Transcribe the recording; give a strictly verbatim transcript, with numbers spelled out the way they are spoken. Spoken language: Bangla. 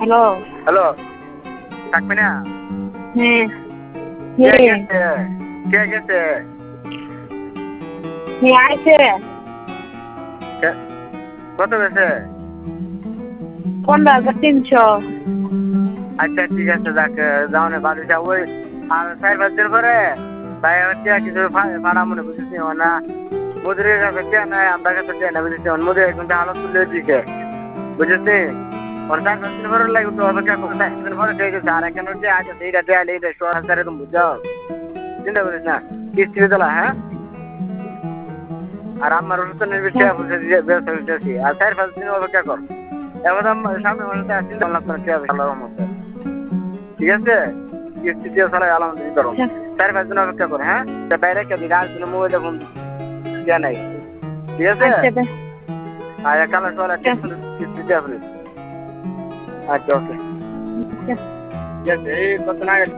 হ্যালো হ্যালো থাকবে না হ্যাঁ কে হ্যাঁ গেছে কে গেছে হ্যাঁ আইছে কে- কত গেছে পনেরো হাজার তিনশো আচ্ছা ঠিক আছে যাক যাও না বাড়ি যাও ওই আর চার পাঁচ দিন পরে ভাই হচ্ছে কিছু ভাড়া মনে বুঝেছি না মুদিরের কাছে কে নাই আমরা কাছে কে না বুঝেছি মুদির কিন্তু হালত তুলে দিকে বুঝেছি ওর চার পাঁচ দিন পরে লাগে তো অপেক্ষা করে চার দিন পরে ঠিক আছে আর এখানে হচ্ছে আজ এইটা দেয়ালে এইটা ছ হাজার তুমি বুঝাও চিন্তা করিস না কিস্তি তোলা হ্যাঁ আর আমার অনুষ্ঠানের বিষয়ে বলছে যে ব্যবসা করতেছি আর চার পাঁচ দিন অপেক্ষা কর এবার সামনে মাসে চিন্তা ভাবনা করে আল্লাহর মধ্যে ঠিক আছে কিস্তি দিয়ে চালাই আলহামদুলিল্লাহ করো চার পাঁচ দিন অপেক্ষা করে হ্যাঁ বাইরে কে দিকে আজ দিন মোবাইলে ফোন দেওয়া নাই ঠিক আছে আর কালো চলে কিস্তি দিয়ে আপনি আচ্ছা ওকে ঠিক আছে এই কত না